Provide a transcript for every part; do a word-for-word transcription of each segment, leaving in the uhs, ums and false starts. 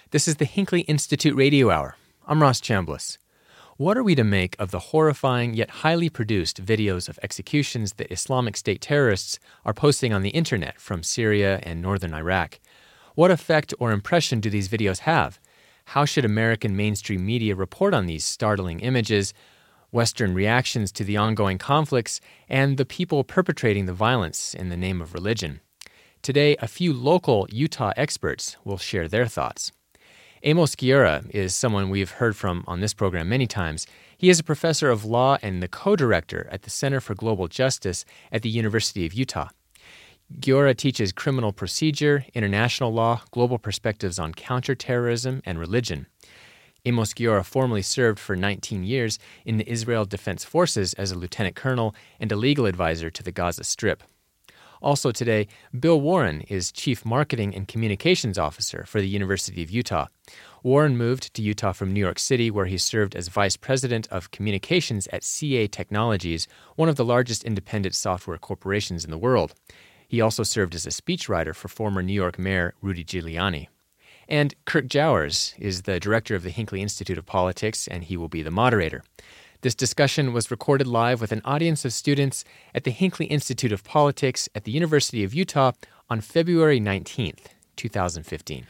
This is the Hinckley Institute Radio Hour. I'm Ross Chambliss. What are we to make of the horrifying yet highly produced videos of executions that Islamic State terrorists are posting on the internet from Syria and northern Iraq? What effect or impression do these videos have? How should American mainstream media report on these startling images, Western reactions to the ongoing conflicts, and the people perpetrating the violence in the name of religion? Today, a few local Utah experts will share their thoughts. Amos Guiara is someone we've heard from on this program many times. He is a professor of law and the co-director at the Center for Global Justice at the University of Utah. Guiara teaches criminal procedure, international law, global perspectives on counterterrorism, and religion. Amos Guiara formerly served for nineteen years in the Israel Defense Forces as a lieutenant colonel and a legal advisor to the Gaza Strip. Also today, Bill Warren is Chief Marketing and Communications Officer for the University of Utah. Warren moved to Utah from New York City, where he served as Vice President of Communications at C A Technologies, one of the largest independent software corporations in the world. He also served as a speechwriter for former New York Mayor Rudy Giuliani. And Kirk Jowers is the director of the Hinckley Institute of Politics, and he will be the moderator. This discussion was recorded live with an audience of students at the Hinckley Institute of Politics at the University of Utah on February nineteenth, twenty fifteen.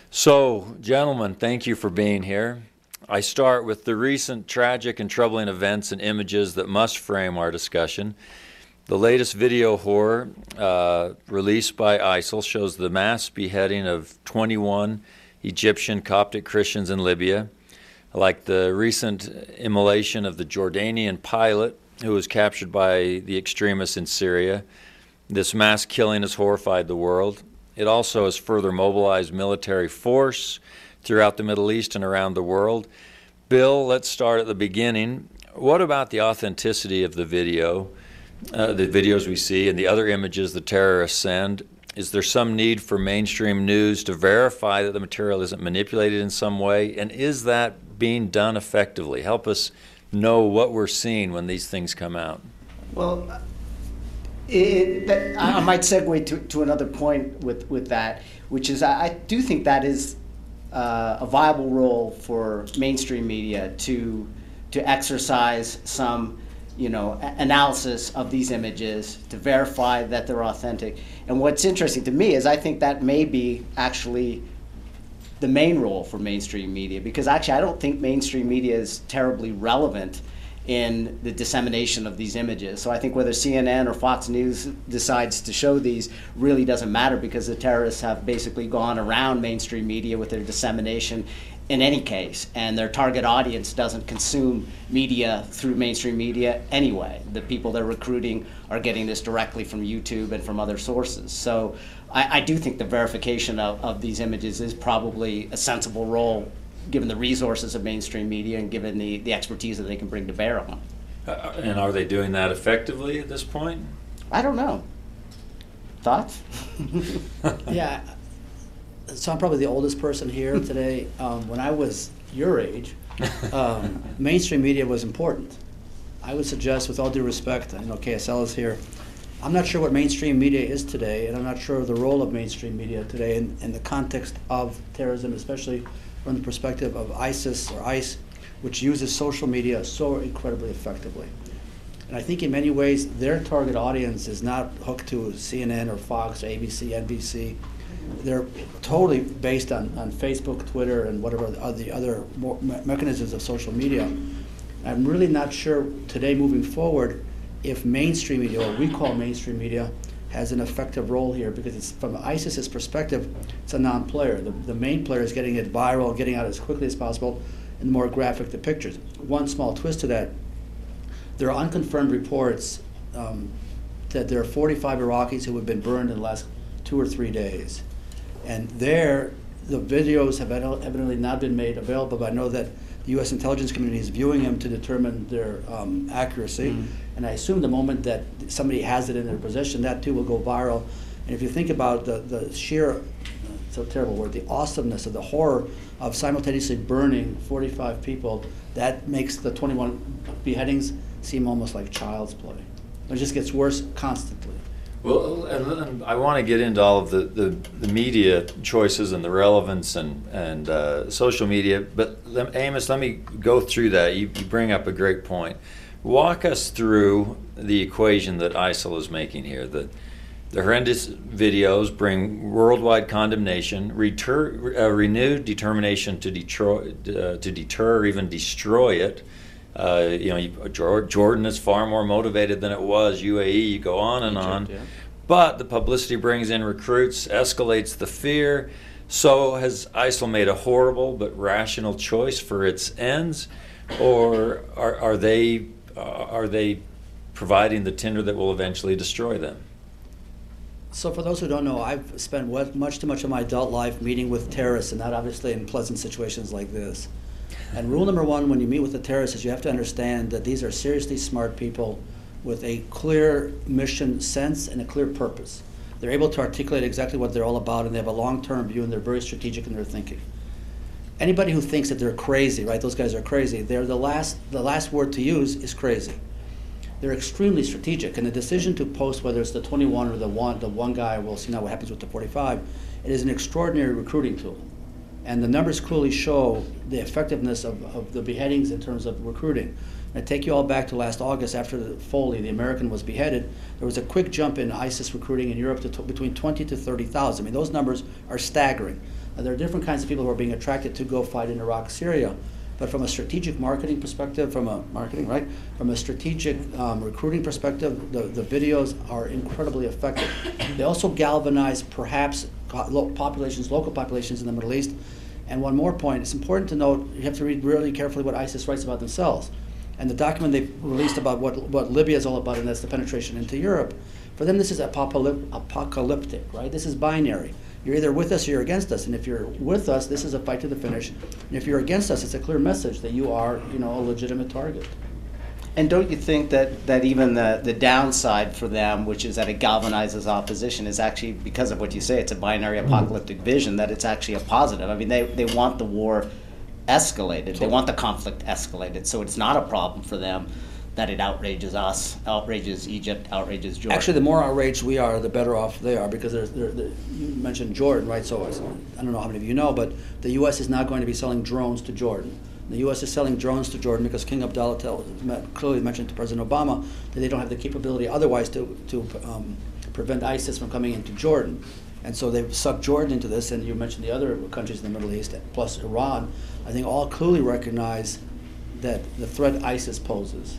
So, gentlemen, thank you for being here. I start with the recent tragic and troubling events and images that must frame our discussion. The latest video horror uh, released by ISIL shows the mass beheading of twenty-one Egyptian Coptic Christians in Libya, like the recent immolation of the Jordanian pilot who was captured by the extremists in Syria. This mass killing has horrified the world. It also has further mobilized military force throughout the Middle East and around the world. Bill, let's start at the beginning. What about the authenticity of the video, uh, the videos we see, and the other images the terrorists send? Is there some need for mainstream news to verify that the material isn't manipulated in some way? And is that being done effectively? Help us know what we're seeing when these things come out. Well, it, that, I might segue to, to another point with, with that, which is I, I do think that is uh, a viable role for mainstream media to to exercise some, you know, analysis of these images to verify that they're authentic. And what's interesting to me is I think that may be actually the main role for mainstream media, because actually I don't think mainstream media is terribly relevant in the dissemination of these images. So I think whether C N N or Fox News decides to show these really doesn't matter, because the terrorists have basically gone around mainstream media with their dissemination in any case, and their target audience doesn't consume media through mainstream media anyway. The people they're recruiting are getting this directly from YouTube and from other sources. So I, I do think the verification of, of these images is probably a sensible role, given the resources of mainstream media and given the, the expertise that they can bring to bear on them. Uh, and are they doing that effectively at this point? I don't know. Thoughts? Yeah. So I'm probably the oldest person here today. Um, when I was your age, um, mainstream media was important. I would suggest, with all due respect, I know K S L is here, I'm not sure what mainstream media is today, and I'm not sure of the role of mainstream media today in, in the context of terrorism, especially from the perspective of ISIS or ICE, which uses social media so incredibly effectively. And I think in many ways their target audience is not hooked to C N N or Fox or A B C, N B C. They're totally based on, on Facebook, Twitter, and whatever the, the other more me- mechanisms of social media. I'm really not sure today moving forward if mainstream media, or we call mainstream media, has an effective role here, because it's, from ISIS's perspective, it's a non-player. The, the main player is getting it viral, getting out as quickly as possible, and more graphic the pictures. One small twist to that, there are unconfirmed reports um, that there are forty-five Iraqis who have been burned in the last two or three days. And there, the videos have evidently not been made available, but I know that the U S intelligence community is viewing them to determine their um, accuracy. Mm-hmm. And I assume the moment that somebody has it in their possession, that too will go viral. And if you think about the, the sheer, it's a terrible word, the awesomeness of the horror of simultaneously burning forty-five people, that makes the twenty-one beheadings seem almost like child's play. It just gets worse constantly. Well, and, and I want to get into all of the, the, the media choices and the relevance and, and uh, social media, but let, Amos, let me go through that. You, you bring up a great point. Walk us through the equation that I S I L is making here. That the horrendous videos bring worldwide condemnation, retur, uh, renewed determination to, detroit, uh, to deter or even destroy it. Uh, you know, you, Jordan is far more motivated than it was. U A E, you go on and Egypt, on. Yeah. But the publicity brings in recruits, escalates the fear. So has I S I L made a horrible but rational choice for its ends, or are, are they uh, are they providing the tinder that will eventually destroy them? So for those who don't know, I've spent much too much of my adult life meeting with terrorists, and not obviously in pleasant situations like this. And rule number one when you meet with a terrorist is you have to understand that these are seriously smart people with a clear mission sense and a clear purpose. They're able to articulate exactly what they're all about, and they have a long-term view, and they're very strategic in their thinking. Anybody who thinks that they're crazy, right, those guys are crazy, they're the last, the last word to use is crazy. They're extremely strategic, and the decision to post, whether it's the twenty-one or the one, the one guy, we'll see now what happens with the forty-five, it is an extraordinary recruiting tool. And the numbers clearly show the effectiveness of, of the beheadings in terms of recruiting. And I take you all back to last August after the Foley, the American, was beheaded. There was a quick jump in ISIS recruiting in Europe to t- between twenty to thirty thousand. I mean, those numbers are staggering. Uh, there are different kinds of people who are being attracted to go fight in Iraq, Syria. But from a strategic marketing perspective, from a marketing, right? From a strategic um, recruiting perspective, the, the videos are incredibly effective. They also galvanize perhaps lo- populations, local populations in the Middle East. And one more point, it's important to note, you have to read really carefully what ISIS writes about themselves. And the document they've released about what, what Libya is all about, and that's the penetration into Europe. For them, this is apocalyp- apocalyptic, right? This is binary. You're either with us or you're against us. And if you're with us, this is a fight to the finish. And if you're against us, it's a clear message that you are, you know, a legitimate target. And don't you think that, that even the, the downside for them, which is that it galvanizes opposition, is actually, because of what you say, it's a binary apocalyptic vision, that it's actually a positive? I mean, they, they want the war escalated. Totally. They want the conflict escalated. So it's not a problem for them that it outrages us, outrages Egypt, outrages Jordan. Actually, the more outraged we are, the better off they are, because they're, they're, they're, you mentioned Jordan, right? So I don't know how many of you know, but the U S is not going to be selling drones to Jordan. The U S is selling drones to Jordan because King Abdullah tell, clearly mentioned to President Obama that they don't have the capability otherwise to, to um, prevent ISIS from coming into Jordan. And so they've sucked Jordan into this, and you mentioned the other countries in the Middle East, plus Iran, I think all clearly recognize that the threat ISIS poses.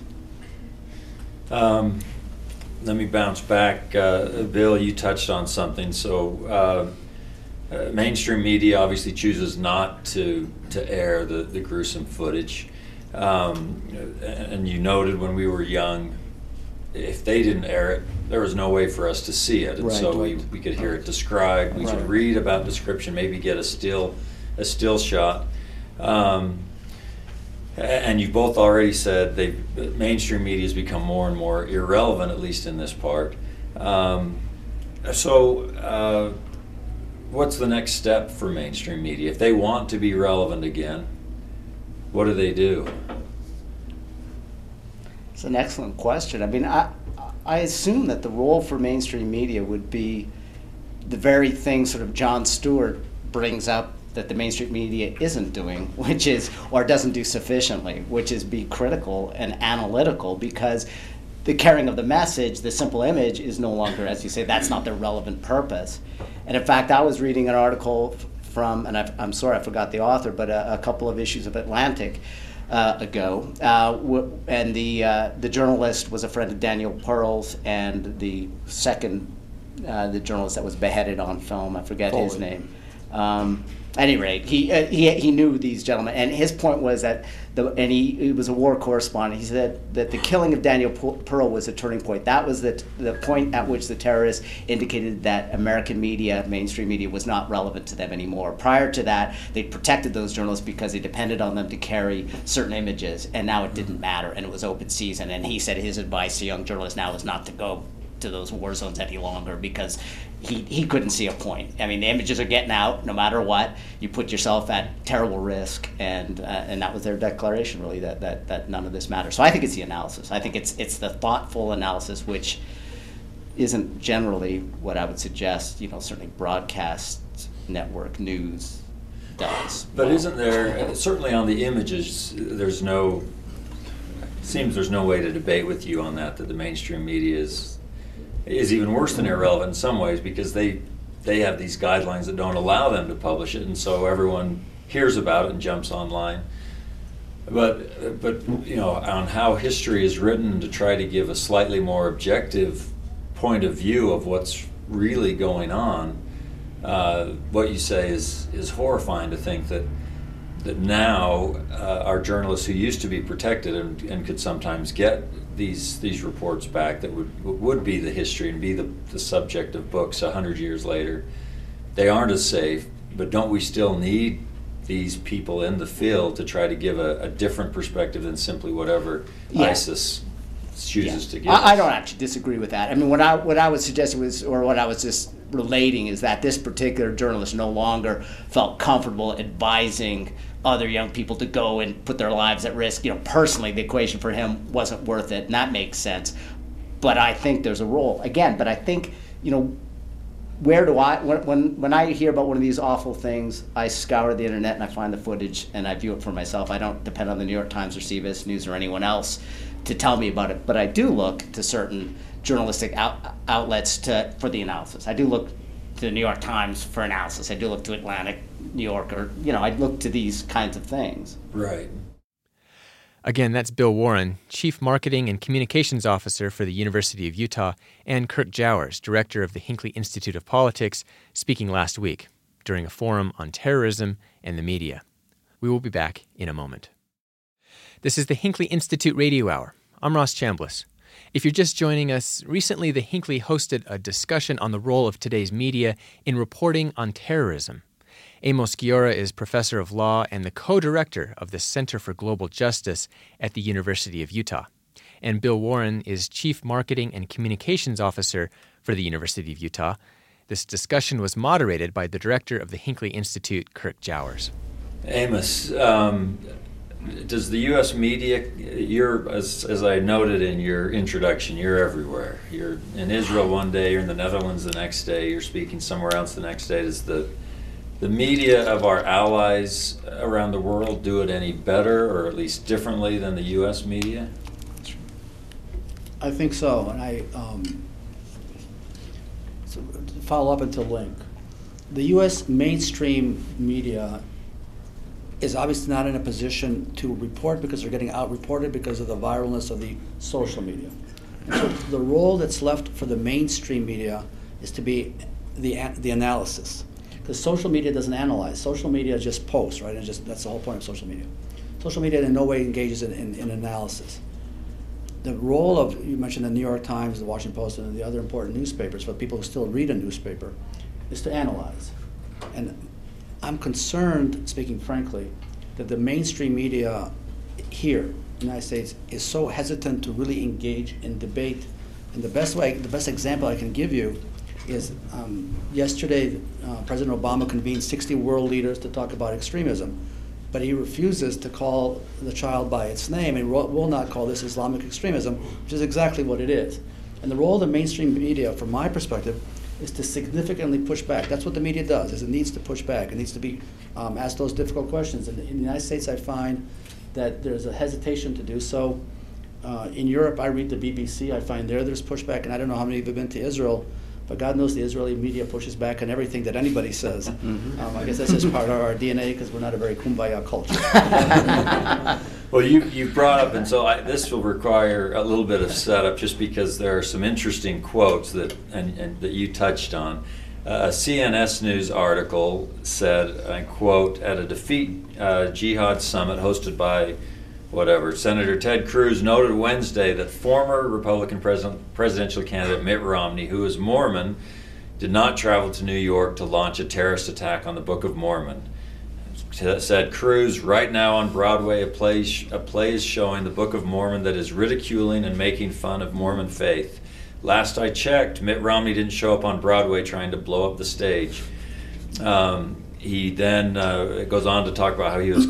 Um, let me bounce back. Uh, Bill, you touched on something. So uh, uh, mainstream media obviously chooses not to, to air the, the gruesome footage. Um, and you noted when we were young, if they didn't air it, there was no way for us to see it. And right, so right. we, we could hear it described. We right. could read about description, maybe get a still, a still shot. Um, And you both already said they mainstream media has become more and more irrelevant, at least in this part. Um, so, uh, what's the next step for mainstream media? If they want to be relevant again, what do they do? It's an excellent question. I mean, I, I assume that the role for mainstream media would be the very thing sort of Jon Stewart brings up that the mainstream media isn't doing, which is, or doesn't do sufficiently, which is be critical and analytical, because the carrying of the message, the simple image, is no longer, as you say, that's not their relevant purpose. And in fact, I was reading an article from, and I've, I'm sorry I forgot the author, but a, a couple of issues of Atlantic uh, ago, uh, w- and the uh, the journalist was a friend of Daniel Pearl's, and the second, uh, the journalist that was beheaded on film, I forget Foley. his name. Um, At any rate, he, uh, he he knew these gentlemen, and his point was that the and he, he was a war correspondent. He said that the killing of Daniel Pearl was a turning point. That was the the point at which the terrorists indicated that American media, mainstream media, was not relevant to them anymore. Prior to that, they protected those journalists because they depended on them to carry certain images, and now it didn't matter, and it was open season. And he said his advice to young journalists now is not to go to those war zones any longer, because he, he couldn't see a point. I mean, the images are getting out no matter what. You put yourself at terrible risk, and uh, and that was their declaration, really, that, that that none of this matters. So I think it's the analysis. I think it's it's the thoughtful analysis which isn't generally what I would suggest, you know, certainly broadcast network news does. But isn't there, certainly on the images, there's no, it seems there's no way to debate with you on that, that the mainstream media is is even worse than irrelevant in some ways, because they they have these guidelines that don't allow them to publish it, and so everyone hears about it and jumps online. But, but you know, on how history is written to try to give a slightly more objective point of view of what's really going on, uh, what you say is is horrifying to think that that now uh, our journalists who used to be protected and, and could sometimes get these these reports back that would would be the history and be the, the subject of books a hundred years later, they aren't as safe. But don't we still need these people in the field to try to give a, a different perspective than simply whatever Yeah. ISIS chooses Yeah. to give I, I us? don't actually disagree with that. I mean, what I what I was suggesting was, or what I was just relating, is that this particular journalist no longer felt comfortable advising other young people to go and put their lives at risk. You know, personally, the equation for him wasn't worth it, and that makes sense. But I think there's a role again. But I think, you know, where do I when when when I hear about one of these awful things, I scour the internet and I find the footage and I view it for myself. I don't depend on the New York Times or C B S News or anyone else to tell me about it. But I do look to certain journalistic out, outlets to for the analysis. I do look to the New York Times for analysis. I do look to Atlantic, New York, or you know, I look to these kinds of things. Right. Again, that's Bill Warren, Chief Marketing and Communications Officer for the University of Utah, and Kirk Jowers, Director of the Hinckley Institute of Politics, speaking last week during a forum on terrorism and the media. We will be back in a moment. This is the Hinckley Institute Radio Hour. I'm Ross Chambliss. If you're just joining us, recently the Hinckley hosted a discussion on the role of today's media in reporting on terrorism. Amos Guiora is professor of law and the co-director of the Center for Global Justice at the University of Utah. And Bill Warren is chief marketing and communications officer for the University of Utah. This discussion was moderated by the director of the Hinckley Institute, Kirk Jowers. Amos, um, does the U S media, you're, as, as I noted in your introduction, you're everywhere. You're in Israel one day, you're in the Netherlands the next day, you're speaking somewhere else the next day. Does the the media of our allies around the world do it any better, or at least differently, than the U S media? I think so, and I um, so to follow up into Link. The U S mainstream media is obviously not in a position to report because they're getting out-reported because of the viralness of the social media. And so the role that's left for the mainstream media is to be the the analysis. Because social media doesn't analyze. Social media just posts, right? And just that's the whole point of social media. Social media in no way engages in, in, in analysis. The role of, you mentioned the New York Times, the Washington Post, and the other important newspapers, for people who still read a newspaper, is to analyze. And I'm concerned, speaking frankly, that the mainstream media here in the United States is so hesitant to really engage in debate. And the best way, the best example I can give you is um, yesterday uh, President Obama convened sixty world leaders to talk about extremism, but he refuses to call the child by its name and will, will not call this Islamic extremism, which is exactly what it is. And the role of the mainstream media, from my perspective, is to significantly push back. That's what the media does, is it needs to push back. It needs to be um, asked those difficult questions. And in the United States, I find that there's a hesitation to do so. Uh, in Europe, I read the B B C. I find there there's pushback, and I don't know how many of you have been to Israel, but God knows the Israeli media pushes back on everything that anybody says. Mm-hmm. um, I guess that's just part of our D N A because we're not a very kumbaya culture. Well, you you brought up, and so I, this will require a little bit of setup, just because there are some interesting quotes that and, and that you touched on. Uh, a C N S News article said, I quote, "At a Defeat uh, Jihad summit hosted by whatever, Senator Ted Cruz noted Wednesday that former Republican president, presidential candidate Mitt Romney, who is Mormon, did not travel to New York to launch a terrorist attack on the Book of Mormon." Said Cruz, "Right now on Broadway, a play, a play is showing the Book of Mormon that is ridiculing and making fun of Mormon faith. Last I checked, Mitt Romney didn't show up on Broadway trying to blow up the stage." Um, he then uh, goes on to talk about how he was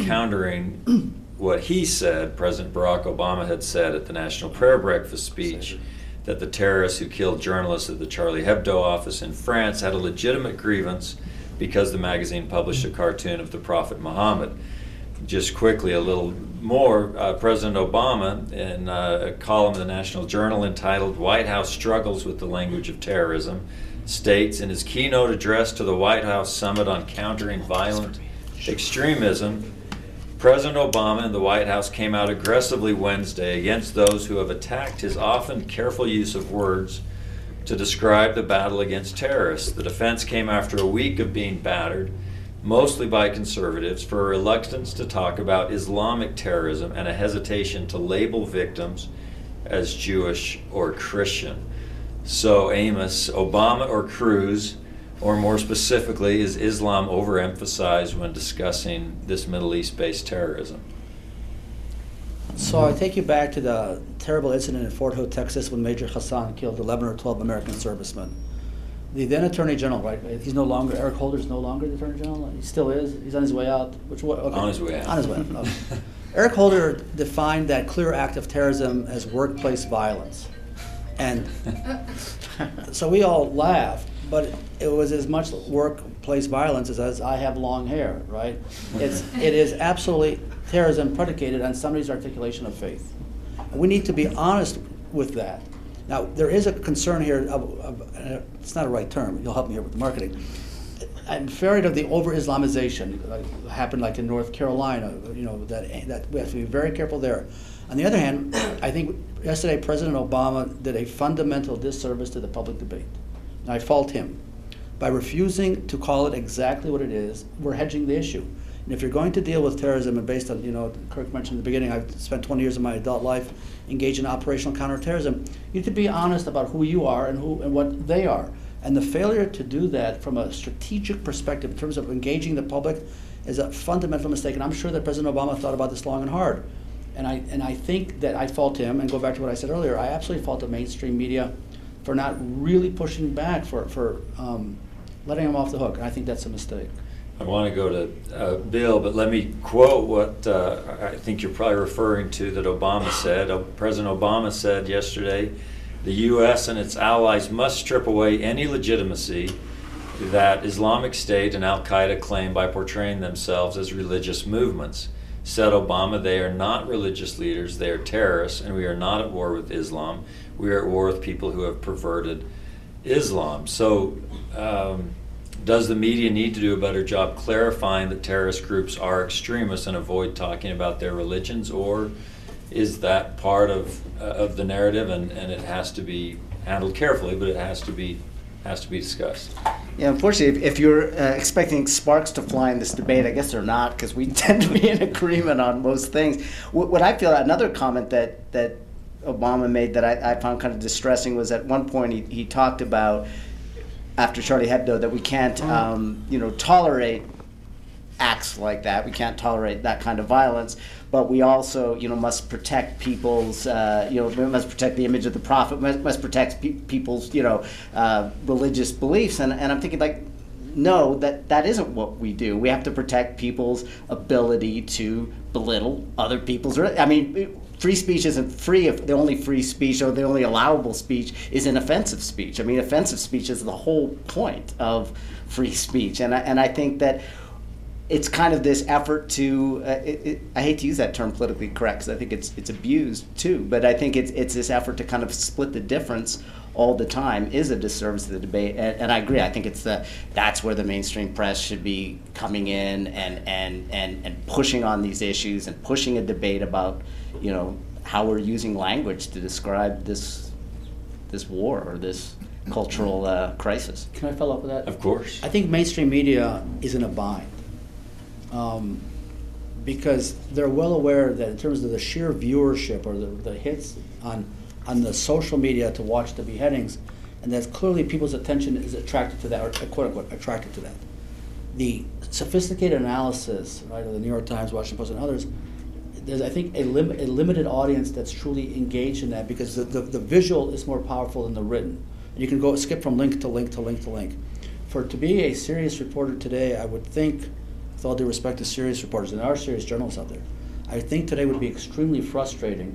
countering what he said President Barack Obama had said at the National Prayer Breakfast speech, that the terrorists who killed journalists at the Charlie Hebdo office in France had a legitimate grievance because the magazine published a cartoon of the Prophet Muhammad. Just quickly, a little more, uh, President Obama, in uh, a column in the National Journal entitled "White House Struggles with the Language of Terrorism," states in his keynote address to the White House Summit on Countering Violent Extremism, President Obama and the White House came out aggressively Wednesday against those who have attacked his often careful use of words to describe the battle against terrorists. The defense came after a week of being battered, mostly by conservatives, for a reluctance to talk about Islamic terrorism and a hesitation to label victims as Jewish or Christian. So, Amos, Obama or Cruz, or more specifically, is Islam overemphasized when discussing this Middle East-based terrorism? So I take you back to the terrible incident in Fort Hood, Texas, when Major Hassan killed eleven or twelve American servicemen. The then Attorney General, right? He's no longer, Eric Holder's no longer the Attorney General. He still is. He's on his way out. Which way? Okay. On his way out. On his way out. Okay. Eric Holder defined that clear act of terrorism as workplace violence. And so we all laughed, but it was as much workplace violence as, as I have long hair, right? It's, it is absolutely terrorism predicated on somebody's articulation of faith. And we need to be honest with that. Now, there is a concern here, of, of, uh, it's not a right term, you'll help me here with the marketing. I'm afraid of the over-Islamization that uh, happened like in North Carolina, you know, that, that we have to be very careful there. On the other hand, I think yesterday President Obama did a fundamental disservice to the public debate. And I fault him. By refusing to call it exactly what it is, we're hedging the issue. And if you're going to deal with terrorism, and based on, you know, Kirk mentioned in the beginning, I've spent twenty years of my adult life engaged in operational counterterrorism, you need to be honest about who you are and who and what they are. And the failure to do that from a strategic perspective in terms of engaging the public is a fundamental mistake. And I'm sure that President Obama thought about this long and hard. And I and I think that I fault him, and go back to what I said earlier, I absolutely fault the mainstream media for not really pushing back, for, for um, letting him off the hook. And I think that's a mistake. I want to go to uh, Bill, but let me quote what uh, I think you're probably referring to that Obama said. Uh, President Obama said yesterday, the U S and its allies must strip away any legitimacy that Islamic State and Al-Qaeda claim by portraying themselves as religious movements. Said Obama, they are not religious leaders, they are terrorists, and we are not at war with Islam. We are at war with people who have perverted Islam. So, um, does the media need to do a better job clarifying that terrorist groups are extremists and avoid talking about their religions, or is that part of uh, of the narrative and, and it has to be handled carefully, but it has to be has to be discussed? Yeah, unfortunately, if, if you're uh, expecting sparks to fly in this debate, I guess they're not, because we tend to be in agreement on most things. What, what I feel, another comment that that Obama made that I, I found kind of distressing was at one point he, he talked about, after Charlie Hebdo, that we can't, um, you know, tolerate acts like that. We can't tolerate that kind of violence, but we also, you know, must protect people's, uh, you know, we must protect the image of the prophet, must, must protect pe- people's, you know, uh, religious beliefs. And, and I'm thinking, like, no, that, that isn't what we do. We have to protect people's ability to belittle other people's, I mean, free speech isn't free if the only free speech or the only allowable speech is an offensive speech. I mean, offensive speech is the whole point of free speech. And I, and I think that it's kind of this effort to, uh, it, it, I hate to use that term politically correct because I think it's it's abused too, but I think it's it's this effort to kind of split the difference all the time is a disservice to the debate. And, and I agree, I think it's the, that's where the mainstream press should be coming in and, and, and, and pushing on these issues and pushing a debate about, you know, how we're using language to describe this this war or this cultural uh, crisis. Can I follow up with that? Of course. I think mainstream media is in a bind um, because they're well aware that in terms of the sheer viewership or the, the hits on on the social media to watch the beheadings, and that clearly people's attention is attracted to that, or quote unquote attracted to that. The sophisticated analysis, right, of the New York Times, Washington Post, and others, there's, I think, a, lim- a limited audience that's truly engaged in that because the, the, the visual is more powerful than the written. And you can go skip from link to link to link to link. For to be a serious reporter today, I would think, with all due respect to serious reporters, and there are serious journalists out there, I think today would be extremely frustrating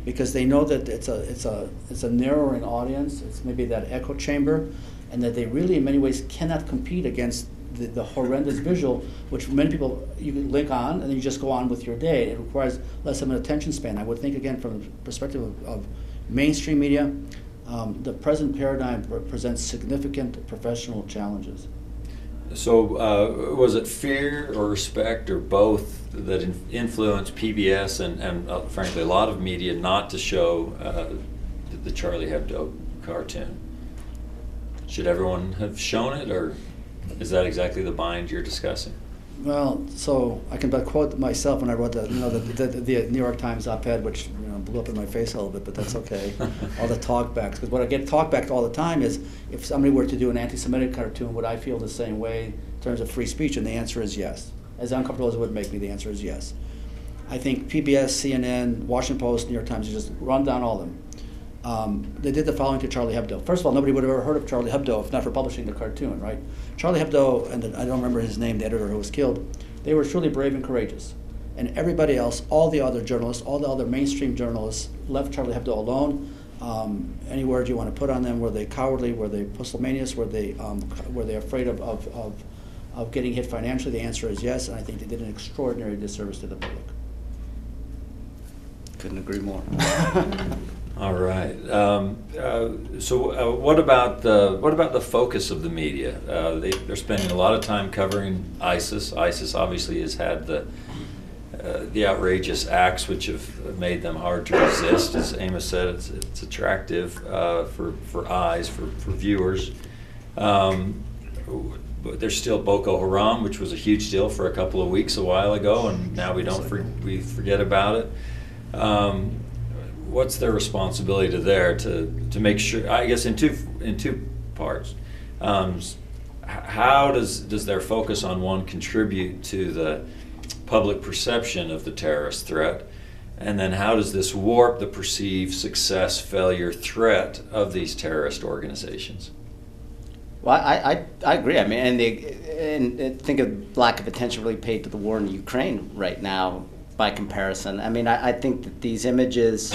because they know that it's a it's a it's a narrowing audience. It's maybe that echo chamber, and that they really, in many ways, cannot compete against the, the horrendous visual, which many people you can link on and then you just go on with your day. It requires less of an attention span. I would think, again, from the perspective of, of mainstream media, um, the present paradigm presents significant professional challenges. So uh, was it fear or respect or both that in- influenced P B S and, and uh, frankly a lot of media not to show uh, the, the Charlie Hebdo cartoon? Should everyone have shown it, or is that exactly the bind you're discussing? Well, so I can but quote myself when I wrote the, you know, the, the, the New York Times op-ed, which, you know, blew up in my face a little bit, but that's okay. All the talkbacks, because what I get talkback all the time is, if somebody were to do an anti-Semitic cartoon, would I feel the same way in terms of free speech? And the answer is yes. As uncomfortable as it would make me, the answer is yes. I think P B S, C N N, Washington Post, New York Times, you just run down all of them. Um, they did the following to Charlie Hebdo. First of all, nobody would have ever heard of Charlie Hebdo if not for publishing the cartoon, right? Charlie Hebdo, and the, I don't remember his name, the editor who was killed, they were truly brave and courageous. And everybody else, all the other journalists, all the other mainstream journalists left Charlie Hebdo alone. Um, any word you want to put on them, were they cowardly, were they pusillanimous, were they, um, were they afraid of, of, of, of getting hit financially? The answer is yes, and I think they did an extraordinary disservice to the public. Couldn't agree more. All right. Um, uh, so, uh, what about the what about the focus of the media? Uh, they, they're spending a lot of time covering ISIS. ISIS obviously has had the uh, the outrageous acts which have made them hard to resist. As Amos said, it's, it's attractive uh, for for eyes, for for viewers. Um, but there's still Boko Haram, which was a huge deal for a couple of weeks a while ago, and now we don't for, we forget about it. Um, What's their responsibility to there to, to make sure? I guess in two in two parts. Um, how does does their focus on one contribute to the public perception of the terrorist threat, and then how does this warp the perceived success, failure, threat of these terrorist organizations? Well, I, I, I agree. I mean, and, they, and think of lack of attention really paid to the war in Ukraine right now. By comparison, I mean, I, I think that these images,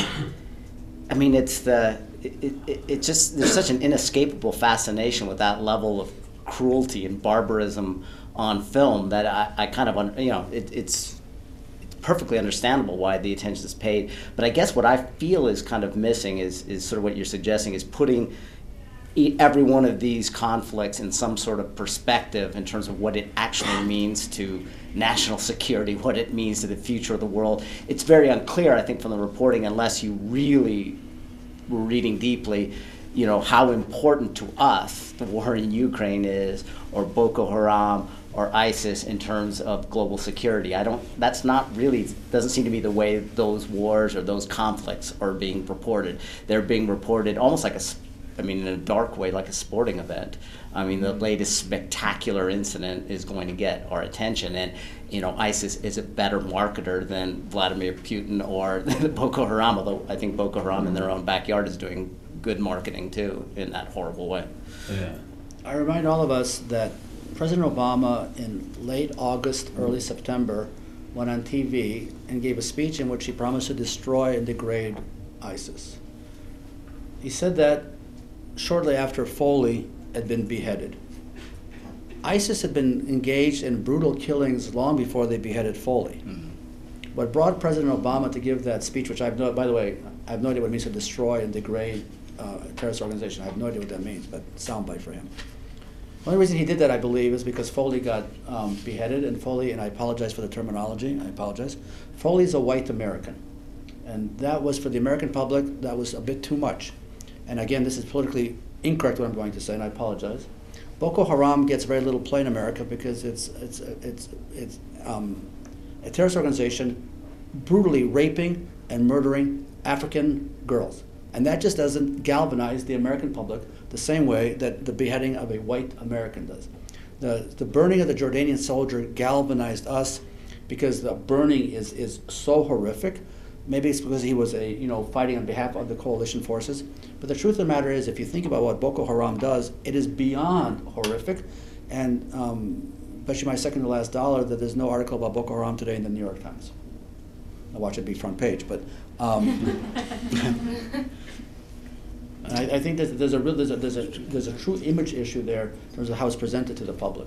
I mean, it's the, it, it, it just, there's such an inescapable fascination with that level of cruelty and barbarism on film that I, I kind of, you know, it, it's, it's perfectly understandable why the attention is paid. But I guess what I feel is kind of missing is, is sort of what you're suggesting, is putting every one of these conflicts in some sort of perspective in terms of what it actually means to national security, what it means to the future of the world. It's very unclear, I think, from the reporting, unless you really were reading deeply, you know, how important to us the war in Ukraine is, or Boko Haram, or ISIS in terms of global security. I don't, that's not really, doesn't seem to be the way those wars or those conflicts are being reported. They're being reported almost like a, I mean, in a dark way, like a sporting event. I mean, the latest spectacular incident is going to get our attention, and you know, ISIS is a better marketer than Vladimir Putin or Boko Haram. Although I think Boko Haram in their own backyard is doing good marketing too in that horrible way. Yeah. I remind all of us that President Obama, in late August, early September, went on T V and gave a speech in which he promised to destroy and degrade ISIS. He said that shortly after Foley had been beheaded. ISIS had been engaged in brutal killings long before they beheaded Foley. Mm-hmm. What brought President Obama to give that speech, which I've no, by the way, I have no idea what it means to destroy and degrade uh, a terrorist organization. I have no idea what that means, but soundbite for him. The only reason he did that, I believe, is because Foley got um, beheaded, and Foley, and I apologize for the terminology, I apologize, Foley's a white American. And that was, for the American public, that was a bit too much. And again, this is politically incorrect what I'm going to say, and I apologize. Boko Haram gets very little play in America because it's it's it's it's um, a terrorist organization brutally raping and murdering African girls, and that just doesn't galvanize the American public the same way that the beheading of a white American does. The the burning of the Jordanian soldier galvanized us because the burning is is so horrific. Maybe it's because he was a, you know, fighting on behalf of the coalition forces. But the truth of the matter is, if you think about what Boko Haram does, it is beyond horrific. And um, bet you my second to last dollar that there's no article about Boko Haram today in the New York Times. I watch it be front page, but um, I, I think that there's a real there's a, there's a there's a true image issue there in terms of how it's presented to the public.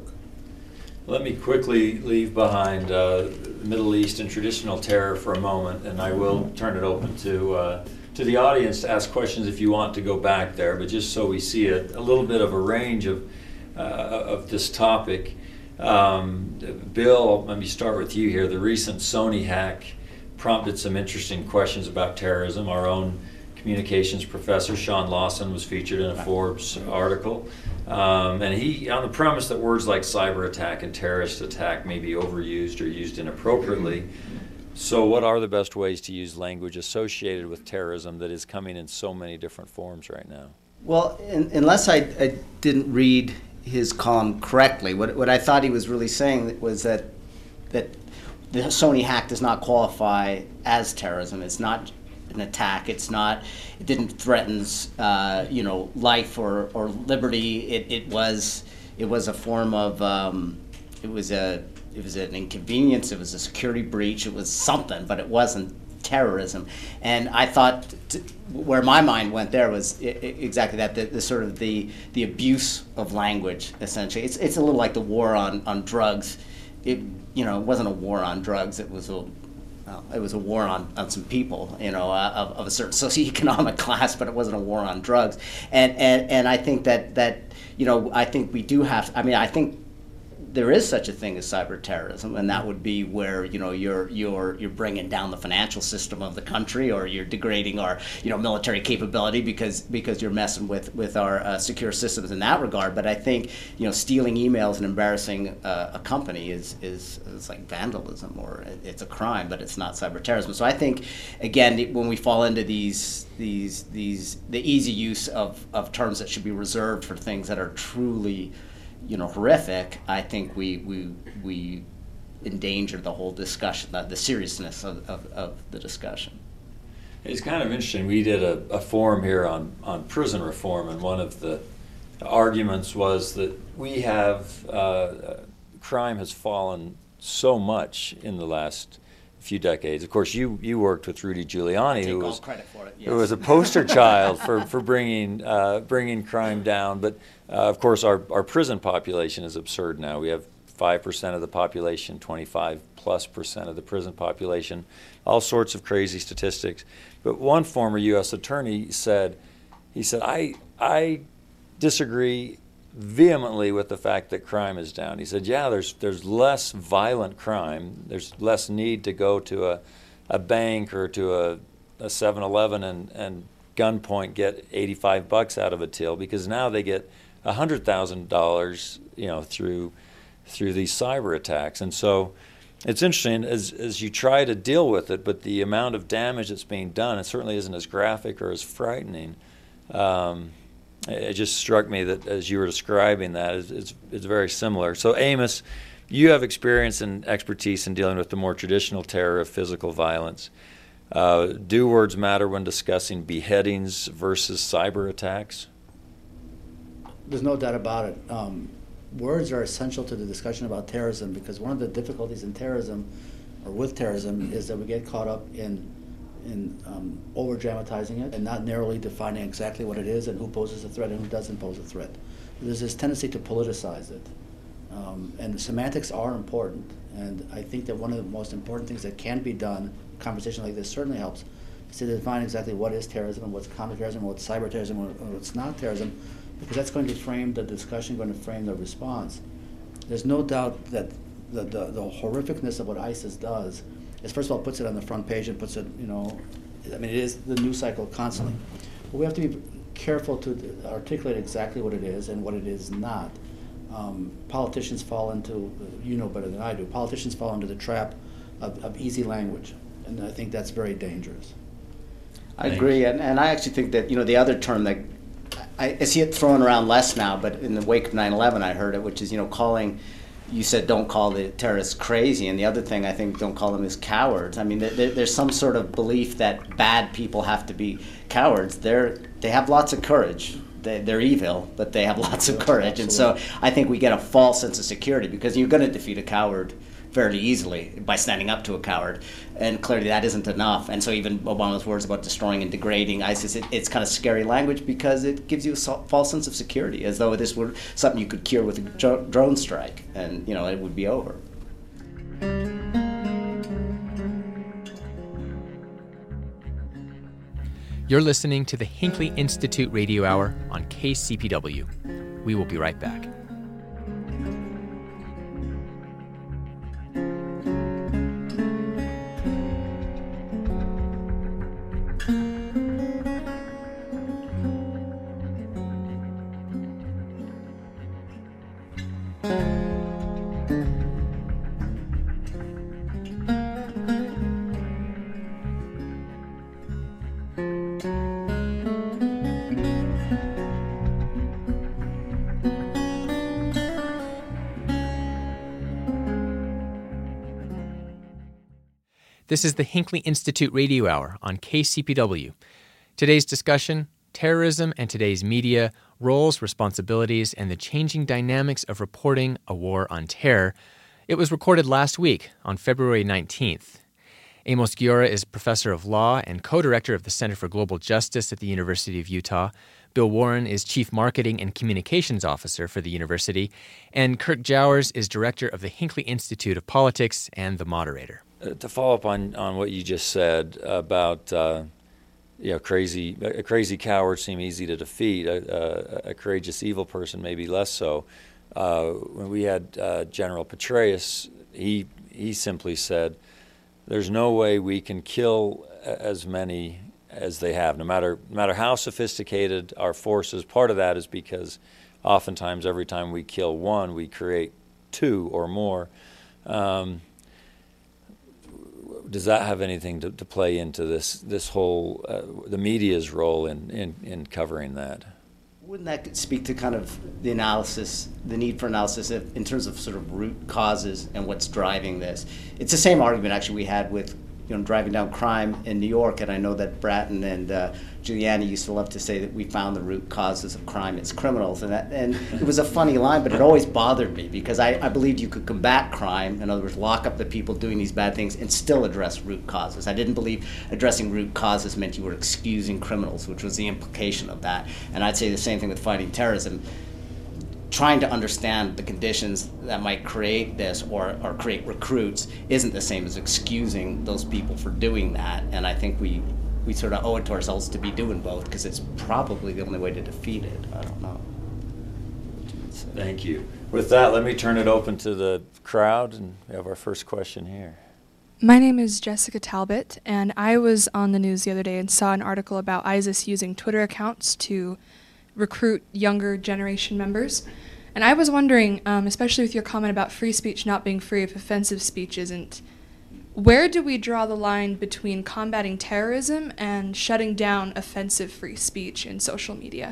Let me quickly leave behind uh, Middle East and traditional terror for a moment, and I will turn it open to uh, to the audience to ask questions if you want to go back there. But just so we see a, a little bit of a range of uh, of this topic, um, Bill, let me start with you here. The recent Sony hack prompted some interesting questions about terrorism. Our own communications professor, Sean Lawson, was featured in a Forbes article. Um, and he, on the premise that words like cyber attack and terrorist attack may be overused or used inappropriately. So what are the best ways to use language associated with terrorism that is coming in so many different forms right now? Well, in, unless I, I didn't read his column correctly, what, what I thought he was really saying was that that the Sony hack does not qualify as terrorism. It's not an attack. It's not. It didn't threaten, uh, you know, life or, or liberty. It, it was. It was a form of. Um, it was a. It was an inconvenience. It was a security breach. It was something, but it wasn't terrorism. And I thought t- where my mind went there was I- I exactly that. The, the sort of the the abuse of language. Essentially, it's it's a little like the war on on drugs. It you know it wasn't a war on drugs. It was a Well, it was a war on, on some people, you know, uh, of, of a certain socioeconomic class, but it wasn't a war on drugs. And, and and I think that, that, you know, I think we do have, I mean, I think there is such a thing as cyber terrorism, and that would be where, you know, you're you're you're bringing down the financial system of the country, or you're degrading our, you know, military capability because because you're messing with with our uh, secure systems in that regard. But I think, you know, stealing emails and embarrassing uh, a company is is is like vandalism, or it's a crime, but it's not cyber terrorism. So I think, again, when we fall into these these these the easy use of of terms that should be reserved for things that are truly, you know, horrific, I think we we we endanger the whole discussion, the, the seriousness of, of, of the discussion. It's kind of interesting. We did a, a forum here on, on prison reform, and one of the arguments was that we have, uh, crime has fallen so much in the last few decades. Of course, you, you worked with Rudy Giuliani, Take who all was credit for it, yes. who was a poster child for, for bringing uh, bringing crime down. But uh, of course, our, our prison population is absurd now. We have five percent of the population, twenty-five plus percent of the prison population, all sorts of crazy statistics. But one former U S attorney said, he said, I I disagree vehemently with the fact that crime is down. He said, yeah, there's there's less violent crime. There's less need to go to a, a bank or to a, a seven eleven and, and gunpoint get eighty-five bucks out of a till, because now they get one hundred thousand dollars, you know, through through these cyber attacks. And so it's interesting as as you try to deal with it, but the amount of damage that's being done, it certainly isn't as graphic or as frightening. Um, It just struck me that as you were describing that, it's, it's, it's very similar. So Amos, you have experience and expertise in dealing with the more traditional terror of physical violence. Uh, do words matter when discussing beheadings versus cyber attacks? There's no doubt about it. Um, words are essential to the discussion about terrorism, because one of the difficulties in terrorism, or with terrorism, is that we get caught up in in um, over-dramatizing it and not narrowly defining exactly what it is and who poses a threat and who doesn't pose a threat. There's this tendency to politicize it. Um, and the semantics are important. And I think that one of the most important things that can be done, a conversation like this certainly helps, is to define exactly what is terrorism and what's counterterrorism, and what's cyber terrorism, and what's not terrorism, because that's going to frame the discussion, going to frame the response. There's no doubt that the, the, the horrificness of what ISIS does is, first of all, puts it on the front page and puts it, you know, I mean, it is the news cycle constantly. But we have to be careful to articulate exactly what it is and what it is not. Um, politicians fall into, you know better than I do, politicians fall into the trap of, of easy language, and I think that's very dangerous. I agree, and, and I actually think that, you know, the other term that, I, I see it thrown around less now, but in the wake of nine eleven I heard it, which is, you know, calling, you said don't call the terrorists crazy, and the other thing I think, don't call them as cowards. I mean, there, there's some sort of belief that bad people have to be cowards. They're, they have lots of courage. They, they're evil, but they have lots of courage. And so I think we get a false sense of security, because you're going to defeat a coward fairly easily by standing up to a coward. And clearly that isn't enough. And so even Obama's words about destroying and degrading ISIS, it, it's kind of scary language because it gives you a so- false sense of security, as though this were something you could cure with a dro- drone strike, and you know it would be over. You're listening to the Hinckley Institute Radio Hour on K C P W. We will be right back. This is the Hinckley Institute Radio Hour on K C P W. Today's discussion, terrorism and today's media, roles, responsibilities, and the changing dynamics of reporting a war on terror. It was recorded last week on February nineteenth. Amos Guiora is professor of law and co-director of the Center for Global Justice at the University of Utah. Bill Warren is chief marketing and communications officer for the university. And Kirk Jowers is director of the Hinckley Institute of Politics and the moderator. Uh, to follow up on, on what you just said about uh, you know, crazy a crazy coward seem easy to defeat, a, a, a courageous evil person maybe less so. Uh, when we had uh, General Petraeus, he he simply said, "There's no way we can kill as many as they have, no matter no matter how sophisticated our forces." Part of that is because oftentimes every time we kill one, we create two or more. Um, Does that have anything to, to play into this this whole uh, the media's role in, in, in covering that? Wouldn't that speak to kind of the analysis, the need for analysis of, in terms of sort of root causes and what's driving this? It's the same argument actually we had with you know driving down crime in New York, and I know that Bratton and uh, Giuliani used to love to say that we found the root causes of crime, it's criminals, and that and it was a funny line, but it always bothered me because I, I believed you could combat crime, in other words, lock up the people doing these bad things and still address root causes. I didn't believe addressing root causes meant you were excusing criminals, which was the implication of that. And I'd say the same thing with fighting terrorism. Trying to understand the conditions that might create this or, or create recruits isn't the same as excusing those people for doing that. And I think we, we sort of owe it to ourselves to be doing both because it's probably the only way to defeat it. I don't know. Thank you. With that, let me turn it open to the crowd, and we have our first question here. My name is Jessica Talbot, and I was on the news the other day and saw an article about ISIS using Twitter accounts to recruit younger generation members. And I was wondering, um, especially with your comment about free speech not being free if offensive speech isn't, where do we draw the line between combating terrorism and shutting down offensive free speech in social media?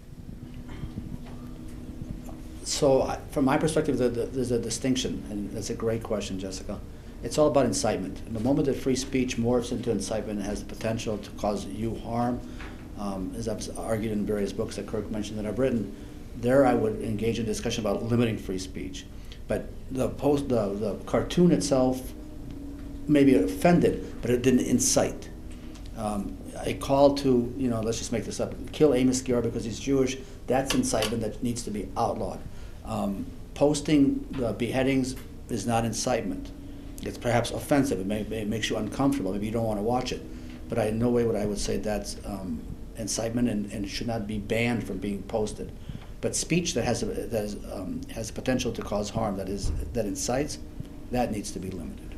So I, from my perspective, the, the, there's a distinction, and that's a great question, Jessica. It's all about incitement. And the moment that free speech morphs into incitement, it has the potential to cause you harm. Um, as I've argued in various books that Kirk mentioned that I've written, there I would engage in discussion about limiting free speech. But the post, the, the cartoon itself maybe offended, but it didn't incite. Um, a call to, you know, let's just make this up, kill Amos Guiora because he's Jewish, that's incitement that needs to be outlawed. Um, posting the beheadings is not incitement. It's perhaps offensive, it, may, it makes you uncomfortable, maybe you don't want to watch it. But I, in no way would I would say that's um, incitement and, and should not be banned from being posted. But speech that has a, that is, um, has the potential to cause harm, that is that incites, that needs to be limited.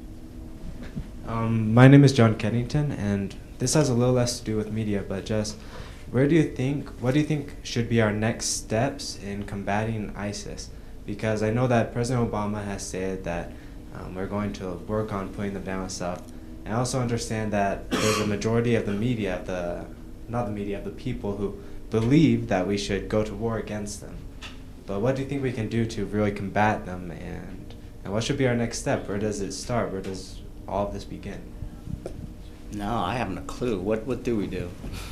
Um, my name is John Kennington, and this has a little less to do with media, but just where do you think, what do you think should be our next steps in combating ISIS? Because I know that President Obama has said that um, we're going to work on putting them down and stuff. And I also understand that there's a majority of the media, the not the media, of the people who believe that we should go to war against them. But what do you think we can do to really combat them, and, and what should be our next step? Where does it start? Where does all of this begin? No, I haven't a clue. What what do we do?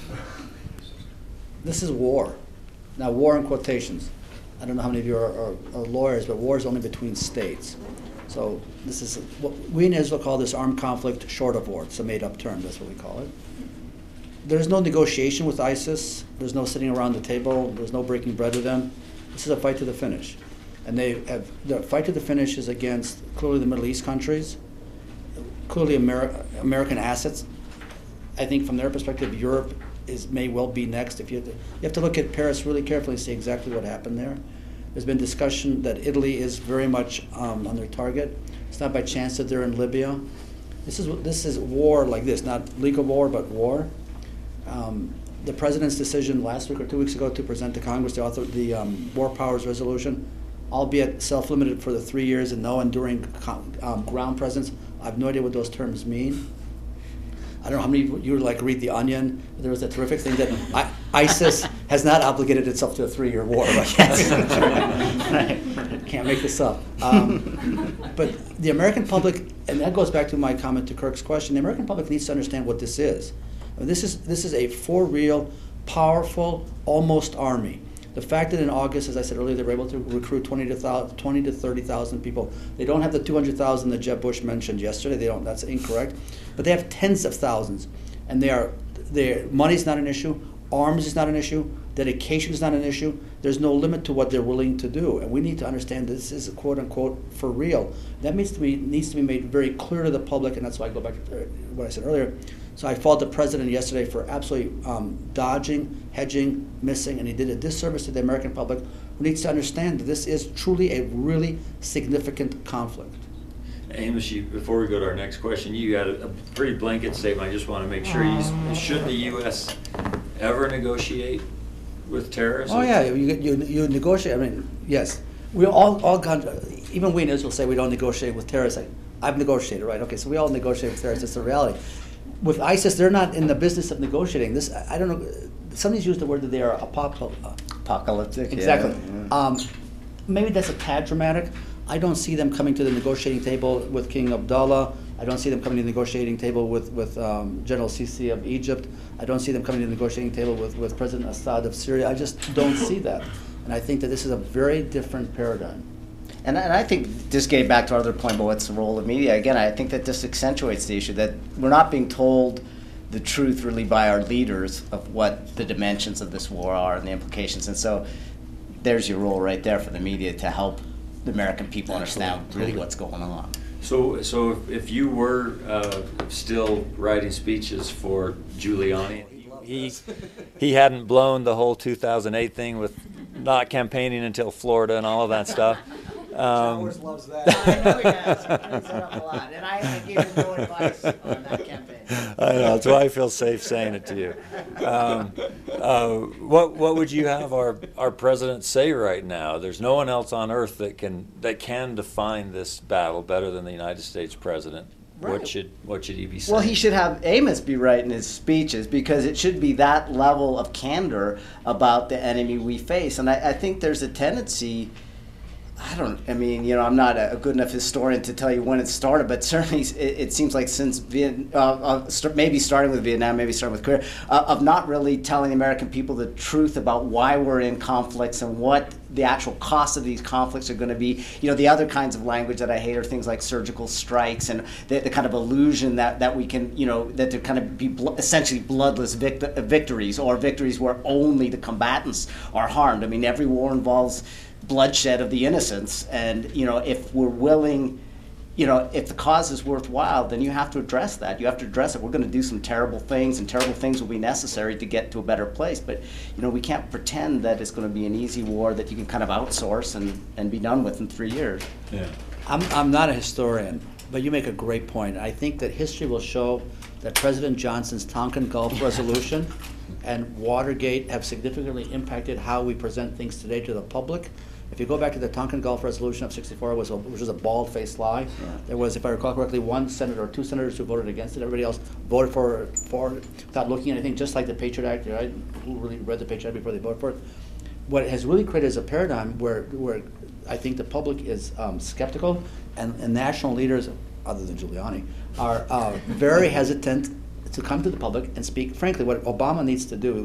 This is war. Now, war in quotations. I don't know how many of you are, are, are lawyers, but war is only between states. So this is what we in Israel call this armed conflict short of war. It's a made-up term. That's what we call it. There's no negotiation with ISIS. There's no sitting around the table. There's no breaking bread with them. This is a fight to the finish. And they have, the fight to the finish is against clearly the Middle East countries, clearly Ameri- American assets. I think from their perspective, Europe is may well be next. If you have to, you have to look at Paris really carefully and see exactly what happened there. There's been discussion that Italy is very much um, on their target. It's not by chance that they're in Libya. This is this is war like this, not legal war, but war. Um, the president's decision last week or two weeks ago to present to Congress the author the um, War Powers Resolution, albeit self-limited for the three years and no enduring um, ground presence. I have no idea what those terms mean. I don't know how many of you like read The Onion. There was a terrific thing that I, ISIS has not obligated itself to a three-year war. Right? right. Can't make this up. Um, but the American public, and that goes back to my comment to Kirk's question, the American public needs to understand what this is. I mean, this is this is a for real, powerful, almost army. The fact that in August, as I said earlier, they were able to recruit twenty to thirty thousand people. They don't have the two hundred thousand that Jeb Bush mentioned yesterday. They don't. That's incorrect. But they have tens of thousands, and they are. Their money's not an issue. Arms is not an issue. Dedication is not an issue. There's no limit to what they're willing to do, and we need to understand this is quote unquote for real. That needs to be needs to be made very clear to the public, and that's why I go back to what I said earlier. So I fault the president yesterday for absolutely um, dodging, hedging, missing, and he did a disservice to the American public who needs to understand that this is truly a really significant conflict. Amos, you, before we go to our next question, you got a, a pretty blanket statement. I just want to make sure you, should the U S ever negotiate with terrorists? Oh yeah, you, you, you negotiate, I mean, yes. We all, all countries, even we in Israel say we don't negotiate with terrorists. Like, I've negotiated, right? Okay, so we all negotiate with terrorists, it's the reality. With ISIS, they're not in the business of negotiating. This, I don't know, somebody's used the word that they are apocal- apocalyptic. Exactly. Yeah, yeah. Um, maybe that's a tad dramatic. I don't see them coming to the negotiating table with King Abdullah. I don't see them coming to the negotiating table with, with um, General Sisi of Egypt. I don't see them coming to the negotiating table with, with President Assad of Syria. I just don't see that. And I think that this is a very different paradigm. And, and I think, just getting back to our other point about what's the role of media, again, I think that this accentuates the issue that we're not being told the truth really by our leaders of what the dimensions of this war are and the implications. And so there's your role right there for the media to help the American people understand really what's going on. So, so if, if you were uh, still writing speeches for Giuliani, he he hadn't blown the whole two thousand eight thing with not campaigning until Florida and all of that stuff. Um, Chalmers loves that. I know he has. He brings it up a lot, and I, I gave him no advice on that campaign. I know, that's why I feel safe saying it to you. Um, uh, what what would you have our, our president say right now? There's no one else on earth that can that can define this battle better than the United States president. Right. What should what should he be saying? Well, he should have Amos be writing his speeches because it should be that level of candor about the enemy we face. And I, I think there's a tendency. I don't, I mean, you know, I'm not a good enough historian to tell you when it started, but certainly it, it seems like since Viet, uh, uh, st- maybe starting with Vietnam, maybe starting with Korea, uh, of not really telling the American people the truth about why we're in conflicts and what the actual costs of these conflicts are going to be. You know, the other kinds of language that I hate are things like surgical strikes and the, the kind of illusion that, that we can, you know, that there kind of be bl- essentially bloodless vict- victories or victories where only the combatants are harmed. I mean, every war involves bloodshed of the innocents, and you know, if we're willing, you know, if the cause is worthwhile, then you have to address that. You have to address it. We're going to do some terrible things, and terrible things will be necessary to get to a better place. But you know, we can't pretend that it's going to be an easy war that you can kind of outsource and, and be done with in three years. Yeah, I'm I'm not a historian, but you make a great point. I think that history will show that President Johnson's Tonkin Gulf resolution and Watergate have significantly impacted how we present things today to the public. If you go back to the Tonkin Gulf Resolution of sixty-four, was a, which was a bald-faced lie. Yeah. There was, if I recall correctly, one senator or two senators who voted against it. Everybody else voted for for without looking at anything, just like the Patriot Act, right? Who really read the Patriot Act before they voted for it? What it has really created is a paradigm where where I think the public is um, skeptical, and, and national leaders, other than Giuliani, are uh, very hesitant to come to the public and speak. Frankly, what Obama needs to do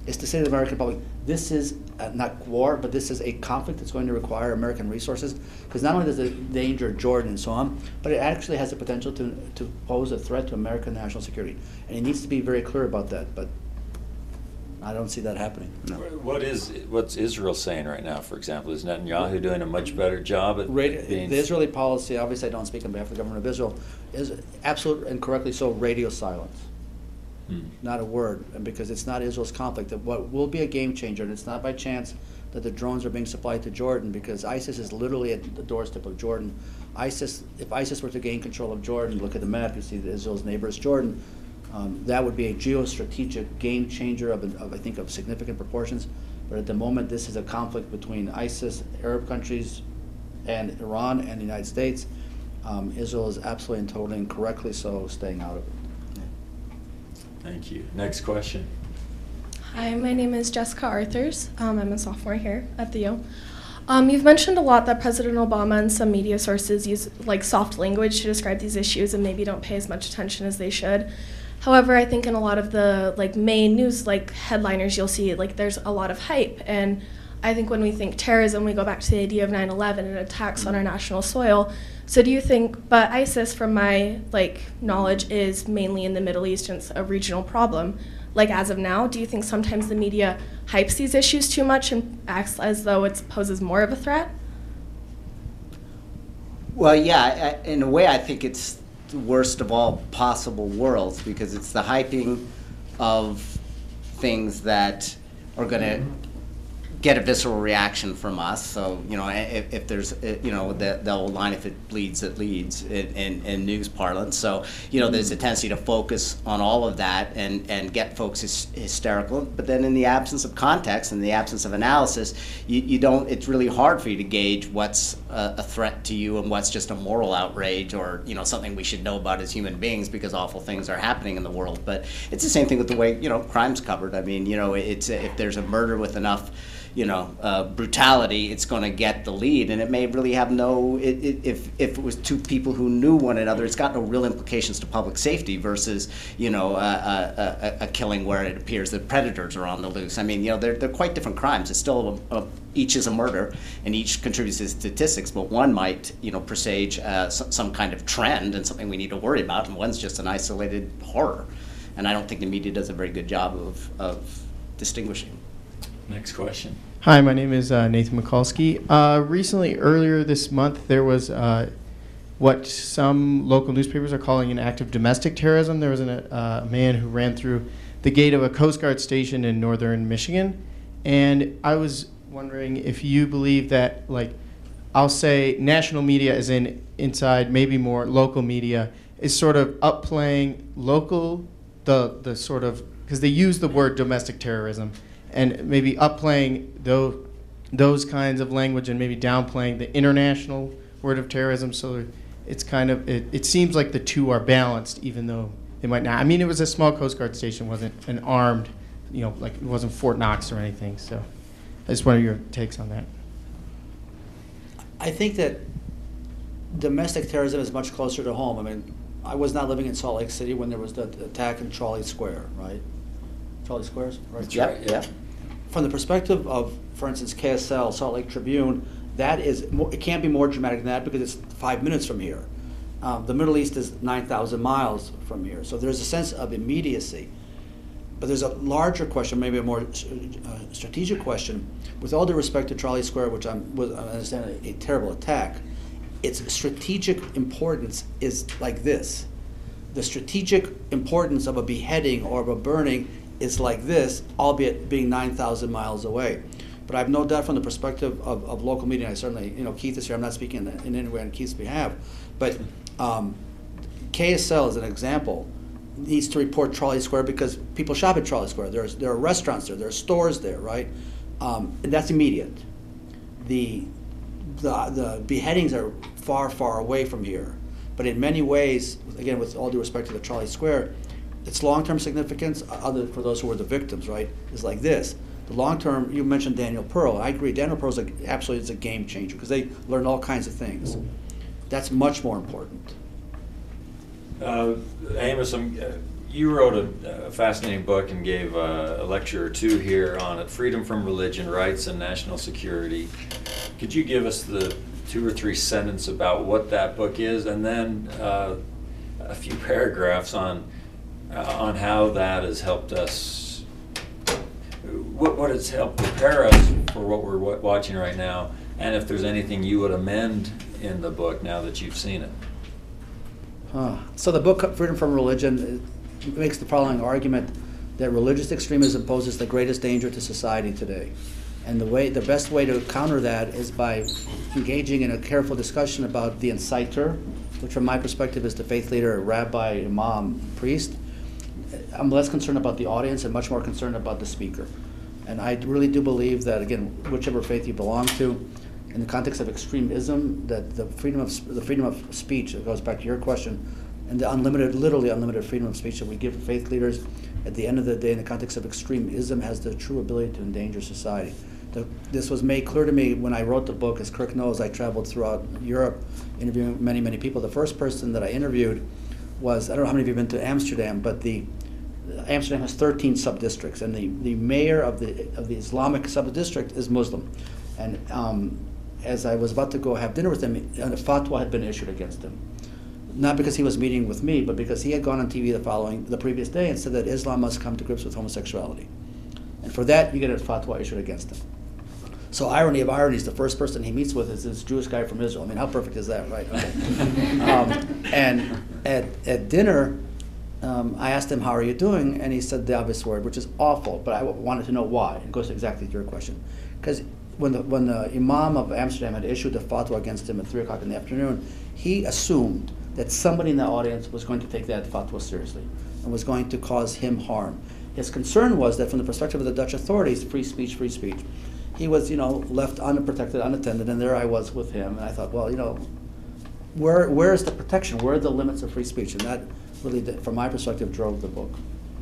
is to say to the American public, this is uh, not war, but this is a conflict that's going to require American resources, because not only does it endanger Jordan and so on, but it actually has the potential to, to pose a threat to American national security. And he needs to be very clear about that, but I don't see that happening. No. What is what's Israel saying right now, for example? Is Netanyahu doing a much better job at Radio, being... The Israeli policy, obviously I don't speak on behalf of the government of Israel, is absolute and correctly so radio silence. Hmm. Not a word, and because it's not Israel's conflict. That what will be a game changer, and it's not by chance that the drones are being supplied to Jordan, because ISIS is literally at the doorstep of Jordan. ISIS, if ISIS were to gain control of Jordan, look at the map, you see that Israel's neighbor is Jordan. Um, that would be a geostrategic game changer of, of, I think, of significant proportions. But at the moment, this is a conflict between ISIS, Arab countries, and Iran and the United States. Um, Israel is absolutely and totally and correctly so staying out of it. Thank you. Next question. Hi, my name is Jessica Arthurs. Um, I'm a sophomore here at the U. Um, you've mentioned a lot that President Obama and some media sources use like soft language to describe these issues and maybe don't pay as much attention as they should. However, I think in a lot of the like main news like headliners, you'll see like there's a lot of hype. And I think when we think terrorism, we go back to the idea of nine eleven and attacks on our national soil. So do you think, but ISIS, from my like knowledge, is mainly in the Middle East and it's a regional problem. Like as of now, do you think sometimes the media hypes these issues too much and acts as though it poses more of a threat? Well, yeah, I, in a way I think it's the worst of all possible worlds, because it's the hyping of things that are going to get a visceral reaction from us. So, you know, if, if there's, you know, the, the old line, if it bleeds, it leads in, in, in news parlance. So, you know, there's a tendency to focus on all of that and, and get folks hys- hysterical. But then in the absence of context, in the absence of analysis, you, you don't, it's really hard for you to gauge what's a, a threat to you and what's just a moral outrage or, you know, something we should know about as human beings because awful things are happening in the world. But it's the same thing with the way, you know, crime's covered. I mean, you know, it's if there's a murder with enough you know, uh, brutality, it's going to get the lead, and it may really have no. It, it, if if it was two people who knew one another, it's got no real implications to public safety versus you know a, a, a killing where it appears that predators are on the loose. I mean, you know, they're they're quite different crimes. It's still a, a, each is a murder, and each contributes to statistics, but one might you know presage uh, some, some kind of trend and something we need to worry about, and one's just an isolated horror. And I don't think the media does a very good job of of distinguishing. Next question. Hi, my name is uh, Nathan Mikulski. Uh, recently, earlier this month, there was uh, what some local newspapers are calling an act of domestic terrorism. There was an, uh, a man who ran through the gate of a Coast Guard station in northern Michigan. And I was wondering if you believe that, like, I'll say national media is in inside, maybe more local media, is sort of upplaying local, the, the sort of, because they use the word domestic terrorism, and maybe upplaying those, those kinds of language and maybe downplaying the international word of terrorism. So it's kind of, it, it seems like the two are balanced, even though they might not. I mean, it was a small Coast Guard station, wasn't an armed, you know, like it wasn't Fort Knox or anything. So I just wanted your takes on that. I think that domestic terrorism is much closer to home. I mean, I was not living in Salt Lake City when there was the attack in Trolley Square, right? Trolley Squares, right? That's right, yeah. From the perspective of, for instance, K S L, Salt Lake Tribune, that is, it can't be more dramatic than that because it's five minutes from here. Um, the Middle East is nine thousand miles from here. So there's a sense of immediacy. But there's a larger question, maybe a more uh, strategic question. With all due respect to Trolley Square, which I'm, was, I understand a, a terrible attack, its strategic importance is like this. The strategic importance of a beheading or of a burning is like this, albeit being nine thousand miles away. But I have no doubt from the perspective of, of local media, and I certainly, you know, Keith is here, I'm not speaking in, in any way on Keith's behalf, but um, K S L, as an example, needs to report Trolley Square because people shop at Trolley Square. There's, there are restaurants there, there are stores there, right? Um, and that's immediate. The, the, the beheadings are far, far away from here. But in many ways, again, with all due respect to the Trolley Square, its long-term significance, other for those who were the victims, right, is like this. The long-term, you mentioned Daniel Pearl. I agree, Daniel Pearl is a, absolutely is a game changer because they learn all kinds of things. That's much more important. Uh, Amos, I'm, uh, you wrote a, a fascinating book and gave a, a lecture or two here on it, Freedom from Religion, Rights and National Security. Could you give us the two or three sentences about what that book is, and then uh, a few paragraphs on uh, on how that has helped us, what, what has helped prepare us for what we're w- watching right now, and if there's anything you would amend in the book now that you've seen it. Huh. So the book, Freedom from Religion, it makes the following argument that religious extremism poses the greatest danger to society today. And the way, the best way to counter that is by engaging in a careful discussion about the inciter, which from my perspective is the faith leader, rabbi, imam, priest. I'm less concerned about the audience and much more concerned about the speaker. And I really do believe that, again, whichever faith you belong to, in the context of extremism, that the freedom of the freedom of speech, it goes back to your question, and the unlimited, literally unlimited freedom of speech that we give faith leaders, at the end of the day, in the context of extremism, has the true ability to endanger society. The, this was made clear to me when I wrote the book. As Kirk knows, I traveled throughout Europe interviewing many, many people. The first person that I interviewed was, I don't know how many of you have been to Amsterdam, but the Amsterdam has thirteen sub-districts, and the, the mayor of the of the Islamic sub-district is Muslim. And um, as I was about to go have dinner with him, a fatwa had been issued against him. Not because he was meeting with me, but because he had gone on T V the following, the previous day and said that Islam must come to grips with homosexuality. And for that, you get a fatwa issued against him. So irony of ironies, the first person he meets with is this Jewish guy from Israel. I mean, how perfect is that, right? Okay. um, and at, at dinner, um, I asked him, how are you doing? And he said the obvious word, which is awful, but I wanted to know why. It goes exactly to your question. Because when the, when the Imam of Amsterdam had issued the fatwa against him at three o'clock in the afternoon, he assumed that somebody in the audience was going to take that fatwa seriously and was going to cause him harm. His concern was that from the perspective of the Dutch authorities, free speech, free speech. He was, you know, left unprotected, unattended, and there I was with him. And I thought, well, you know, where where is the protection? Where are the limits of free speech? And that really, from my perspective, drove the book.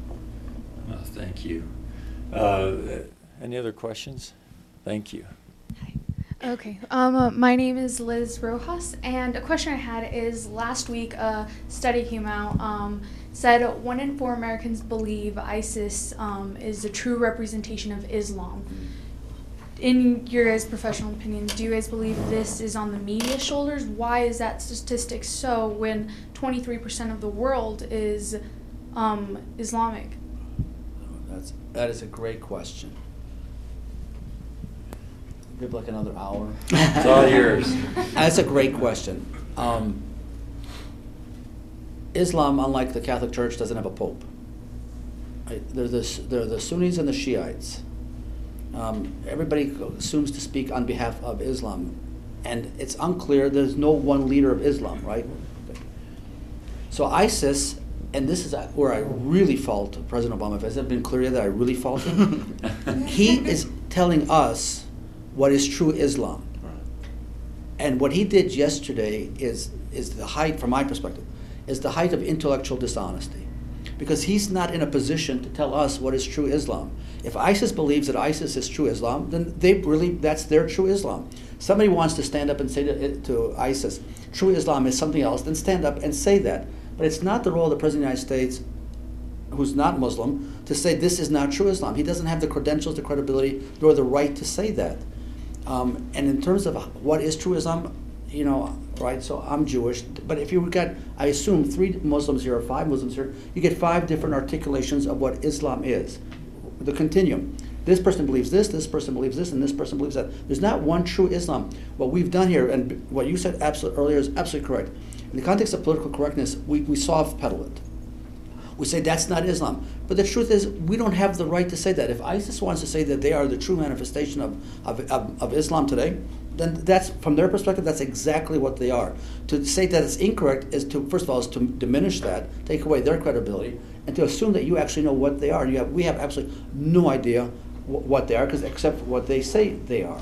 Well, thank you. Uh, any other questions? Thank you. Hi. Okay. Um, uh, my name is Liz Rojas, and a question I had is, last week a study came out, um, said one in four Americans believe ISIS um, is a true representation of Islam. In your guys' professional opinion, do you guys believe this is on the media's shoulders? Why is that statistic so when twenty-three percent of the world is um, Islamic? That's, that is a great question. Maybe like another hour. It's all yours. That's a great question. Um, Islam, unlike the Catholic Church, doesn't have a pope. Right? They're, the, they're the Sunnis and the Shiites. Um, everybody assumes to speak on behalf of Islam, and it's unclear. There's no one leader of Islam, right? Okay. So ISIS, and this is where I really fault President Obama. If it's been clear yet that I really fault him, he is telling us what is true Islam, and what he did yesterday is is the height, from my perspective, is the height of intellectual dishonesty, because he's not in a position to tell us what is true Islam. If ISIS believes that ISIS is true Islam, then they really, that's their true Islam. Somebody wants to stand up and say to, to ISIS, true Islam is something else, then stand up and say that. But it's not the role of the President of the United States, who's not Muslim, to say this is not true Islam. He doesn't have the credentials, the credibility, nor the right to say that. Um, and in terms of what is true Islam, you know, right, so I'm Jewish, but if you got, I assume, three Muslims here or five Muslims here, you get five different articulations of what Islam is. The continuum. This person believes this, this person believes this, and this person believes that. There's not one true Islam. What we've done here, and what you said absolutely earlier is absolutely correct. In the context of political correctness, we, we soft pedal it. We say that's not Islam. But the truth is, we don't have the right to say that. If ISIS wants to say that they are the true manifestation of, of, of, of Islam today, then that's, from their perspective, that's exactly what they are. To say that it's incorrect is to, first of all, is to diminish that, take away their credibility, and to assume that you actually know what they are. You have, we have absolutely no idea wh- what they are, because except what they say they are.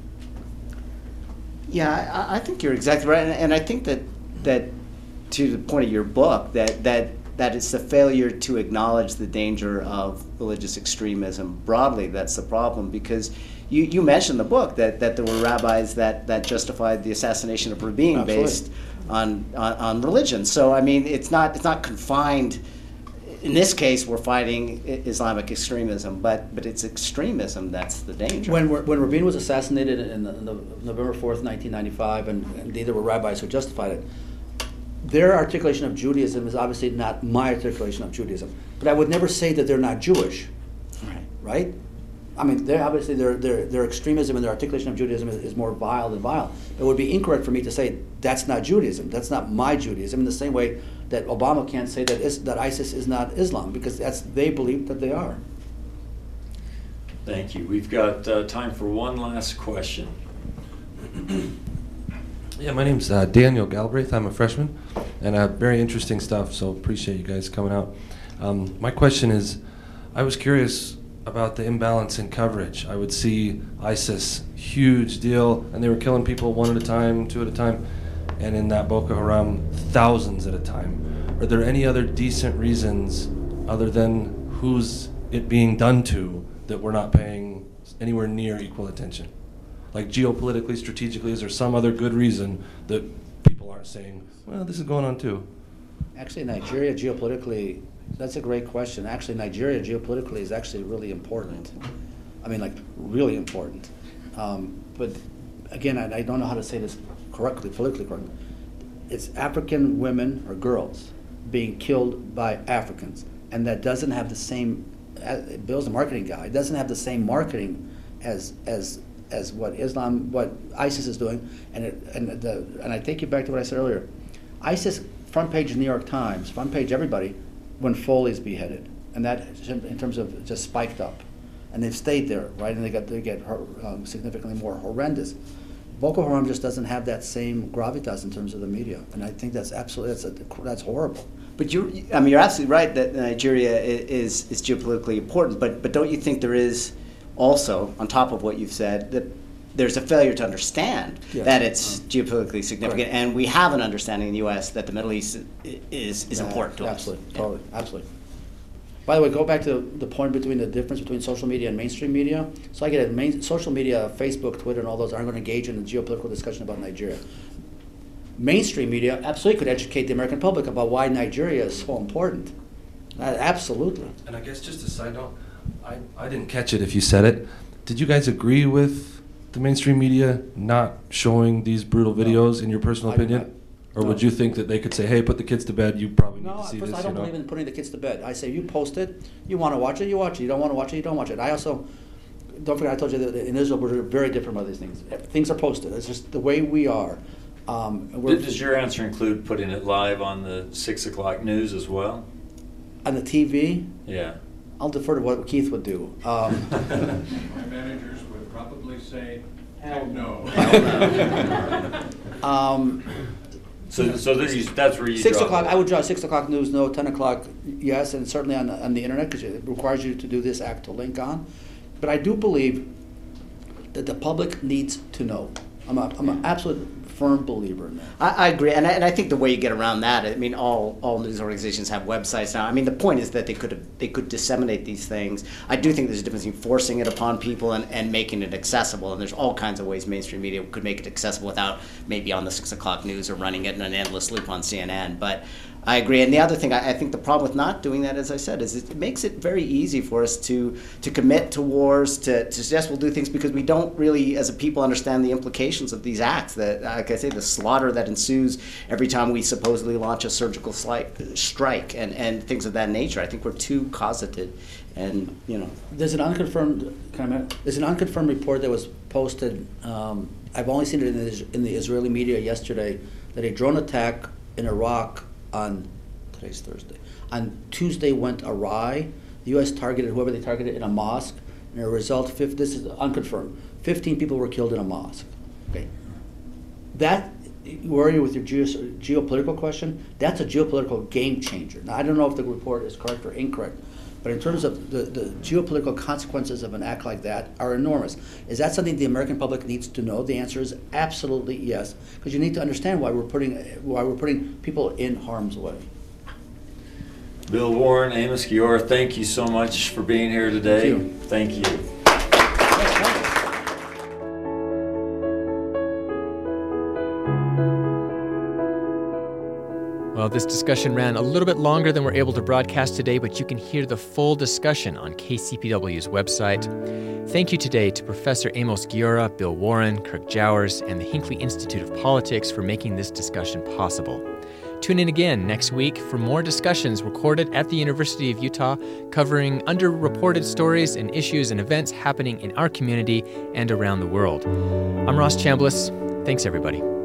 Yeah, I, I think you're exactly right, and, and I think that that to the point of your book, that that that it's the failure to acknowledge the danger of religious extremism broadly that's the problem, because you, you mentioned in the book that, that there were rabbis that, that justified the assassination of Rabin Absolutely. based on, on on religion. So I mean, it's not it's not confined. in this case, we're fighting Islamic extremism, but but it's extremism that's the danger. When when Rabin was assassinated in, the, in the November fourth, nineteen ninety-five, and, and there were rabbis who justified it, their articulation of Judaism is obviously not my articulation of Judaism. But I would never say that they're not Jewish, Right. right? I mean, they're obviously their their their extremism and their articulation of Judaism is, is more vile than vile. It would be incorrect for me to say that's not Judaism. That's not my Judaism. In the same way that Obama can't say that is, that ISIS is not Islam, because that's they believe that they are. Thank you. We've got uh, time for one last question. Yeah, my name's uh, Daniel Galbraith. I'm a freshman, and uh, very interesting stuff. So appreciate you guys coming out. Um, my question is, I was curious about the imbalance in coverage. I would see ISIS, huge deal, and they were killing people one at a time, two at a time, and in that Boko Haram, thousands at a time. Are there any other decent reasons, other than who's it being done to, that we're not paying anywhere near equal attention? Like geopolitically, strategically, is there some other good reason that people aren't saying, well, this is going on too? Actually, Nigeria geopolitically, that's a great question. Actually, Nigeria geopolitically is actually really important. I mean, like, really important. Um, but again, I, I don't know how to say this correctly, politically correctly. It's African women or girls being killed by Africans, and that doesn't have the same, uh, Bill's a marketing guy, it doesn't have the same marketing as as as what Islam, what ISIS is doing, and it, and the and I take you back to what I said earlier. ISIS, front page of the New York Times, front page everybody, when Foley's beheaded, and that in terms of just spiked up, and they've stayed there, right? And they got they get um, significantly more horrendous. Boko Haram just doesn't have that same gravitas in terms of the media, and I think that's absolutely that's a, that's horrible. But you're, I mean, you're absolutely right that Nigeria is is geopolitically important. But but don't you think there is also, on top of what you've said, that there's a failure to understand Yes. that it's Um, geopolitically significant, correct. and we have an understanding in the U S that the Middle East is is Yeah, important to absolutely, us. Totally, absolutely. By the way, go back to the point between the difference between social media and mainstream media. So I get it, main, social media, Facebook, Twitter, and all those aren't going to engage in a geopolitical discussion about Nigeria. Mainstream media absolutely could educate the American public about why Nigeria is so important. Uh, absolutely. And I guess just a side note, I, I didn't catch it if you said it. Did you guys agree with the mainstream media not showing these brutal videos, in your personal I- opinion? I- Or would no. you think that they could say, hey, put the kids to bed, you probably need No, to see first, this, I don't you know? believe in putting the kids to bed. I say you post it, you want to watch it, you watch it. You don't want to watch it, you don't watch it. I also, don't forget, I told you that in Israel we're very different about these things. Things are posted. It's just the way we are. Um, and we're, Does your answer include putting it live on the six o'clock news as well? on the T V, Yeah. I'll defer to what Keith would do. Um, My managers would probably say, hell no. um, So, so this is, that's where you Six draw o'clock, the- I would draw six o'clock news, no, ten o'clock, yes, and certainly on the, on the internet, because it requires you to do this act to link on. But I do believe that the public needs to know. I'm a, I'm an absolute firm believer in that. I, I agree, and I, and I think the way you get around that, I mean, all all news organizations have websites now. I mean, the point is that they could have, they could disseminate these things. I do think there's a difference between forcing it upon people and, and making it accessible. And there's all kinds of ways mainstream media could make it accessible without maybe on the six o'clock news or running it in an endless loop on C N N. But I agree. And the other thing, I, I think the problem with not doing that, as I said, is it makes it very easy for us to to commit to wars, to, to suggest we'll do things because we don't really, as a people, understand the implications of these acts. That, like I say, the slaughter that ensues every time we supposedly launch a surgical sli- strike and, and things of that nature. I think we're too cosseted, and you know. There's an unconfirmed comment. There's an unconfirmed report that was posted. Um, I've only seen it in the, in the Israeli media yesterday that a drone attack in Iraq on today's Thursday. On Tuesday went awry. The U S targeted whoever they targeted in a mosque, and as a result, fifth, this is unconfirmed. Fifteen people were killed in a mosque. Okay, that worry with your geo, geopolitical question. That's a geopolitical game changer. Now I don't know if the report is correct or incorrect. But in terms of the, the geopolitical consequences of an act like that are enormous. Is that something the American public needs to know? The answer is absolutely yes, because you need to understand why we're putting why we're putting people in harm's way. Bill Warren, Amos Giora, thank you so much for being here today. Thank you. Thank you. Well, this discussion ran a little bit longer than we're able to broadcast today, but you can hear the full discussion on K C P W's website. Thank you today to Professor Amos Guiora, Bill Warren, Kirk Jowers, and the Hinckley Institute of Politics for making this discussion possible. Tune in again next week for more discussions recorded at the University of Utah covering underreported stories and issues and events happening in our community and around the world. I'm Ross Chambliss. Thanks, everybody.